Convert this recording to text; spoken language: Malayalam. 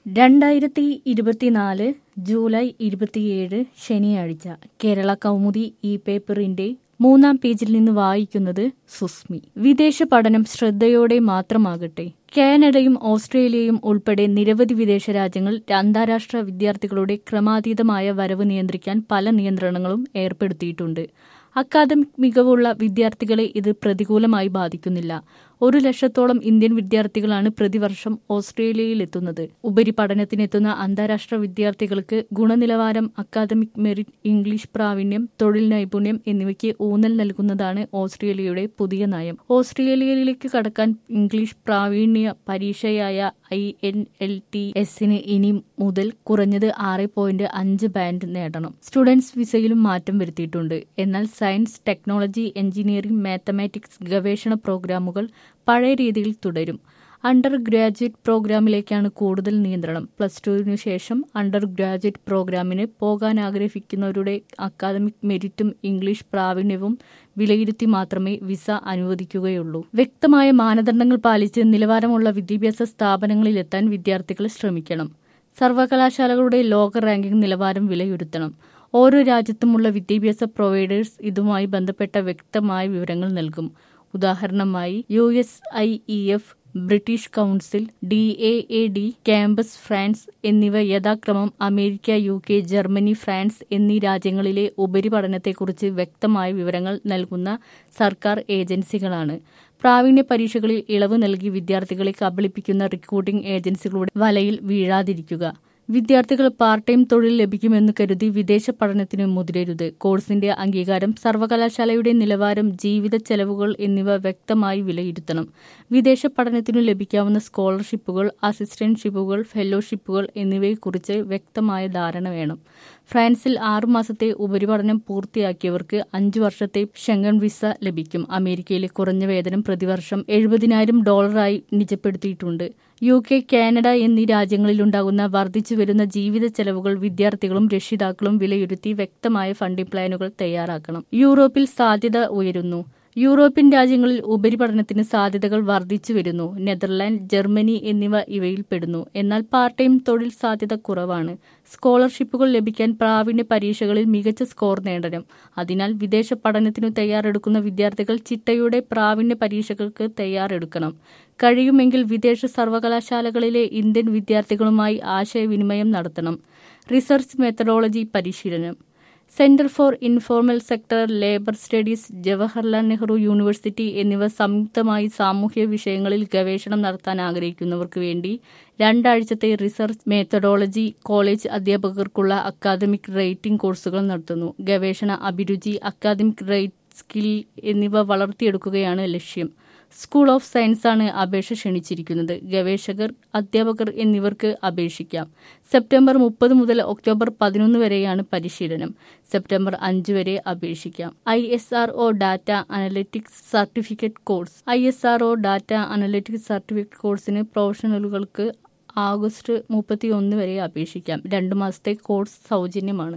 2024 ജൂലൈ 27 ശനിയാഴ്ച കേരള കൗമുദി ഈ പേപ്പറിന്റെ 3-ാം പേജിൽ നിന്ന് വായിക്കുന്നത് സുസ്മി. വിദേശ പഠനം ശ്രദ്ധയോടെ മാത്രമാകട്ടെ. കാനഡയും ഓസ്ട്രേലിയയും ഉൾപ്പെടെ നിരവധി വിദേശ രാജ്യങ്ങൾ അന്താരാഷ്ട്ര വിദ്യാർത്ഥികളുടെ ക്രമാതീതമായ വരവ് നിയന്ത്രിക്കാൻ പല നിയന്ത്രണങ്ങളും ഏർപ്പെടുത്തിയിട്ടുണ്ട്. അക്കാദമിക് മികവുള്ള വിദ്യാർത്ഥികളെ ഇത് പ്രതികൂലമായി ബാധിക്കുന്നില്ല. 1,00,000-ത്തോളം ഇന്ത്യൻ വിദ്യാർത്ഥികളാണ് പ്രതിവർഷം ഓസ്ട്രേലിയയിലെത്തുന്നത്. ഉപരിപഠനത്തിനെത്തുന്ന അന്താരാഷ്ട്ര വിദ്യാർത്ഥികൾക്ക് ഗുണനിലവാരം, അക്കാദമിക് മെറിറ്റ്, ഇംഗ്ലീഷ് പ്രാവീണ്യം, തൊഴിൽ നൈപുണ്യം എന്നിവയ്ക്ക് ഊന്നൽ നൽകുന്നതാണ് ഓസ്ട്രേലിയയുടെ പുതിയ നയം. ഓസ്ട്രേലിയയിലേക്ക് കടക്കാൻ ഇംഗ്ലീഷ് പ്രാവീണ്യ പരീക്ഷയായ IELTS-ന് ഇനി മുതൽ കുറഞ്ഞത് 6.5 ബാൻഡ് നേടണം. സ്റ്റുഡൻസ് വിസയിലും മാറ്റം വരുത്തിയിട്ടുണ്ട്. എന്നാൽ സയൻസ്, ടെക്നോളജി, എഞ്ചിനീയറിംഗ്, മാത്തമാറ്റിക്സ് ഗവേഷണ പ്രോഗ്രാമുകൾ പഴയ രീതിയിൽ തുടരും. അണ്ടർ ഗ്രാജുവേറ്റ് പ്രോഗ്രാമിലേക്കാണ് കൂടുതൽ നിയന്ത്രണം. +2 ശേഷം അണ്ടർ ഗ്രാജുവേറ്റ് പ്രോഗ്രാമിന് പോകാൻ ആഗ്രഹിക്കുന്നവരുടെ അക്കാദമിക് മെരിറ്റും ഇംഗ്ലീഷ് പ്രാവീണ്യവും വിലയിരുത്തി മാത്രമേ വിസ അനുവദിക്കുകയുള്ളൂ. വ്യക്തമായ മാനദണ്ഡങ്ങൾ പാലിച്ച് നിലവാരമുള്ള വിദ്യാഭ്യാസ സ്ഥാപനങ്ങളിലെത്താൻ വിദ്യാർത്ഥികൾ ശ്രമിക്കണം. സർവകലാശാലകളുടെ ലോക റാങ്കിംഗ് നിലവാരം വിലയിരുത്തണം. ഓരോ രാജ്യത്തുമുള്ള വിദ്യാഭ്യാസ പ്രൊവൈഡേഴ്സ് ഇതുമായി ബന്ധപ്പെട്ട വ്യക്തമായ വിവരങ്ങൾ നൽകും. ഉദാഹരണമായി USIEF, British council, DAAD, campus France എന്നിവ യഥാക്രമം അമേരിക്ക, UK, ജർമ്മനി, ഫ്രാൻസ് എന്നീ രാജ്യങ്ങളിലെ ഉപരിപഠനത്തെക്കുറിച്ച് വ്യക്തമായ വിവരങ്ങൾ നൽകുന്ന സർക്കാർ ഏജൻസികളാണ്. പ്രാവീണ്യ പരീക്ഷകളിൽ ഇളവ് നൽകി വിദ്യാർത്ഥികളെ കബളിപ്പിക്കുന്ന റിക്രൂട്ടിംഗ് ഏജൻസികളുടെ വലയിൽ വീഴാതിരിക്കുക. വിദ്യാർത്ഥികൾ പാർട്ട് ടൈം തൊഴിൽ ലഭിക്കുമെന്ന് കരുതി വിദേശ പഠനത്തിന് മുതിരരുത്. കോഴ്സിന്റെ അംഗീകാരം, സർവകലാശാലയുടെ നിലവാരം, ജീവിത ചെലവുകൾ എന്നിവ വ്യക്തമായി വിലയിരുത്തണം. വിദേശ പഠനത്തിനു ലഭിക്കാവുന്ന സ്കോളർഷിപ്പുകൾ, അസിസ്റ്റന്റ്ഷിപ്പുകൾ, ഫെലോഷിപ്പുകൾ എന്നിവയെക്കുറിച്ച് വ്യക്തമായ ധാരണ വേണം. ഫ്രാൻസിൽ 6 മാസത്തെ ഉപരിപഠനം പൂർത്തിയാക്കിയവർക്ക് 5 വർഷത്തെ ഷെങ്കൻ വിസ ലഭിക്കും. അമേരിക്കയിലെ കുറഞ്ഞ വേതനം പ്രതിവർഷം $70,000 നിജപ്പെടുത്തിയിട്ടുണ്ട്. UK, കാനഡ എന്നീ രാജ്യങ്ങളിലുണ്ടാകുന്ന വർദ്ധിച്ചുവരുന്ന ജീവിത ചെലവുകൾ വിദ്യാർത്ഥികളും രക്ഷിതാക്കളും വിലയിരുത്തി വ്യക്തമായ ഫണ്ടിംഗ് പ്ലാനുകൾ തയ്യാറാക്കണം. യൂറോപ്പിൽ സാധ്യത ഉയരുന്നു. യൂറോപ്യൻ രാജ്യങ്ങളിൽ ഉപരിപഠനത്തിന് സാധ്യതകൾ വർദ്ധിച്ചു വരുന്നു. നെതർലാൻഡ്, ജർമ്മനി എന്നിവ ഇവയിൽ പെടുന്നു. എന്നാൽ പാർട്ട് ടൈം തൊഴിൽ സാധ്യത കുറവാണ്. സ്കോളർഷിപ്പുകൾ ലഭിക്കാൻ പ്രാവീണ്യ പരീക്ഷകളിൽ മികച്ച സ്കോർ നേടണം. അതിനാൽ വിദേശ പഠനത്തിനു തയ്യാറെടുക്കുന്ന വിദ്യാർത്ഥികൾ ചിട്ടയോടെ പ്രാവീണ്യ പരീക്ഷകൾക്ക് തയ്യാറെടുക്കണം. കഴിയുമെങ്കിൽ വിദേശ സർവകലാശാലകളിലെ ഇന്ത്യൻ വിദ്യാർത്ഥികളുമായി ആശയവിനിമയം നടത്തണം. റിസർച്ച് മെത്തഡോളജി പരിശീലനം. Centre for informal sector labour studies, Jawaharlal Nehru university എന്നിവ സംയുക്തമായി സാമൂഹ്യ വിഷയങ്ങളിൽ ഗവേഷണം നടത്താൻ ആഗ്രഹിക്കുന്നവർക്ക് വേണ്ടി 2 ആഴ്ചത്തെ റിസർച്ച് മെത്തഡോളജി കോളേജ് അധ്യാപകർക്കുള്ള അക്കാദമിക് റൈറ്റിംഗ് കോഴ്സുകൾ നടത്തുന്നു. ഗവേഷണ അഭിരുചി, അക്കാദമിക് റൈറ്റ് സ്കിൽ എന്നിവ വളർത്തിയെടുക്കുകയാണ് ലക്ഷ്യം. സ്കൂൾ ഓഫ് സയൻസാണ് അപേക്ഷ ക്ഷണിച്ചിരിക്കുന്നത്. ഗവേഷകർ, അധ്യാപകർ എന്നിവർക്ക് അപേക്ഷിക്കാം. സെപ്റ്റംബർ 30 മുതൽ ഒക്ടോബർ 11 വരെയാണ് പരിശീലനം. സെപ്റ്റംബർ 5 വരെ അപേക്ഷിക്കാം. ISRO data analytics certificate course. ISRO data analytics certificate കോഴ്സിന് പ്രൊഫഷണലുകൾക്ക് ഓഗസ്റ്റ് 31 വരെ അപേക്ഷിക്കാം. 2 മാസത്തെ കോഴ്സ് സൗജന്യമാണ്.